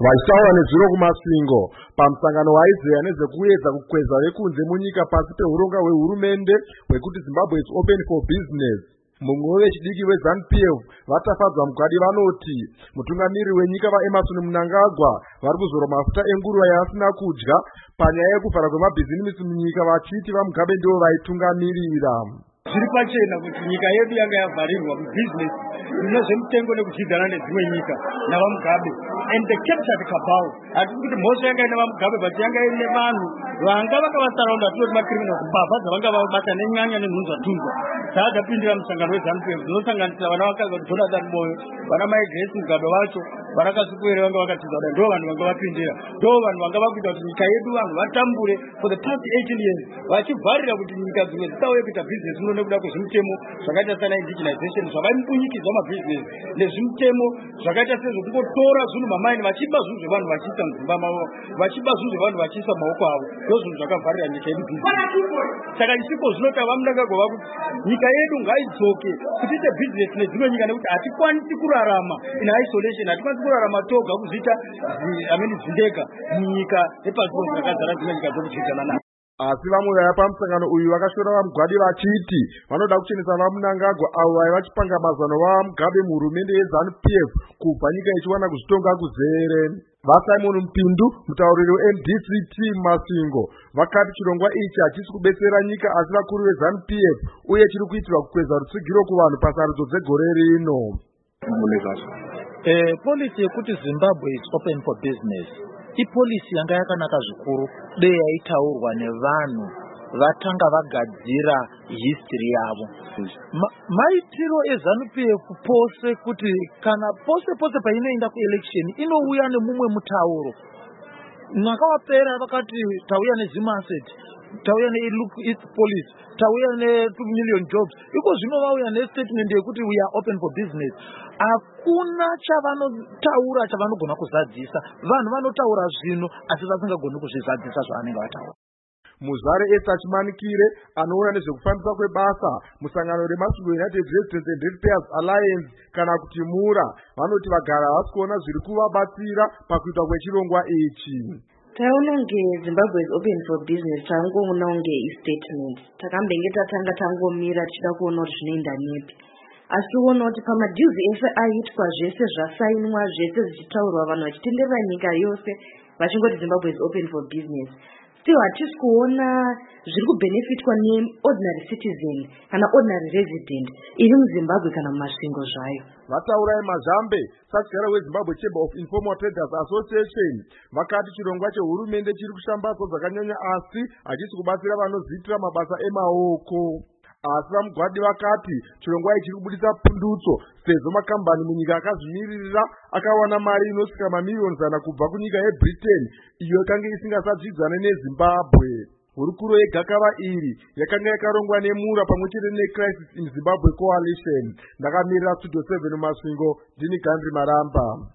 Vachitaura nezviro kumasvingo pamusangano waizeya nezvekuedza kukweza vekunze munyika pasi pehuronga hwehurumende hwekuti Zimbabwe is open for business. Mumwe wechidiki weZANU-PF vatafadzwa mugwadi vanoti mutungamiri wenyika vaEmmerson Mnangagwa vari kuzora mafuta enguruva yavasina kudya panyaya yekuvhara kwemabhizinisi munyika vachiti vaMugabe ndivo vaitungamirira. Zviri pachena kuti nyika yedu yanga yavharirwa mubizinesi nezvemutengo nekudzidzana nedzimwe nyika navaMugabe, and the captured cabal. Hatisi kuti mhosva yanga ine vaMugabe but yanga ine vanhu vanga vakavasaraunda tinoti macriminals, mbavha dzavanga vabata nenyanya nenhunzvatunzva dzaadzapindira musangano weZANU-PF dzinosanganisira vana vakagoti Jonathan Moyo, vana Mai Grace Mugabe vacho, vana Kasikuwere vanga vakatiza kuti ndo vanhu vanga vapindira, ndo vanhu vanga vakuita kuti nyika yedu vanhu vatambure for the past 18 years vachivharira kuti nyika dzimwe dzitauye kuita business nekuda kwezvimutemo zvakaita sana indigenization zvavaimbunyikidzwa mabhizinesi nezvimutemo zvakaita sezvokungotora zvinhu mamaini vachiba zvinhu zvevanhu vachiisa mudzimba mavo, vachiba zvinhu zvevanhu vachiisa mumaoko avo, ndo zvinhu zvakavharira nyika yedu business. Saka isipo zvinoti vaMnangagwa vakuti nyika yedu ngaidzoke kutiite business nedzimwe nyika nekuti hatikwanisi kurarama in isolation, hatikwanisi kurarama toga kuzviita zindega munyika nepasi pose rakazara dzimwe nyika dzokudyidzana nadzo. Asi vamwe vaya pamusangano uyu vakashora vaMugwadi vachiti vanoda kuchenesa vaMnangagwa avo vaiva vachipanga mazano vaMugabe muhurumende yeZANU-PF kubva nyika ichiwana kuzvitonga kuzere. VaSimon Mpindu, mutauriri weMDCT Masvingo, vakati chirongwa ichi hachisi kubetsera nyika asi vakuru veZANU-PF uye chiri kuitirwa kukweza rutsigiro kuvanhu pasarudzo dzegore rino. Policy yekuti Zimbabwe is open for business ipolicy yanga yakanaka zvikuru dei yaitaurwa nevanhu vatanga vagadzira history yavo. Maitiro eZANU-PF pose kuti kana pose painoenda kuelection inouya nemumwe mutauro. Mwaka wapera vakati tauya neZimaset, tauya neLook East Police, tauya ne2 million jobs. Iko zvino vauya nestatement yekuti we are open for business. Hakuna chavanotaura chavanogona kuzadzisa. Vanhu vanotaura zvino asi vasingagoni kuzvizadzisa zvavanenge vataura. Muzvare Estachimanikire anoona nezvekufambiswa kwebasa musangano remasvingo United Residents and Ratepayers Alliance kana kuti MURA vanoti vagara havasi kuona zviri kuvabatsira pakuitwa kwechirongwa ichi. Taunonge Zimbabwe is open for business tangoona unge statement takambenge tatanga tangomira tichida kuona kuti zvinoenda nepi, asi toona kuti pamadeals ese aitwa zvese zvasainwa zvese zvichitaurwa vanhu vachitenderera nyika yose vachingoti Zimbabwe is open for business, still hatisi kuona zviri kubenefitwa neordinary citizen kana ordinary resident iri muZimbabwe kana mumasvingo zvayo. Vataurai Mazhambe, Secretary weZimbabwe Chamber of Informal Traders Association, vakati chirongwa chehurumende chiri kushambadzwa zvakanyanya asi hachisi kubatsira vanodziitira mabasa emaoko. Asi vaMugwadi vakati chirongwa ichi chiri kubudisa pundutso sezvo makambani munyika akazvimiririra akawana mari inosvika mamiliyoni 100 kubva kunyika yeBritain iyo yakanga isingasadzvidzane neZimbabwe. Hurukuro yegakava iri yakanga yakarongwa neMURA pamwechete neCrisis in Zimbabwe Coalition. Ndakamirira Studio 7 mumasvingo, ndini Gandri Maramba.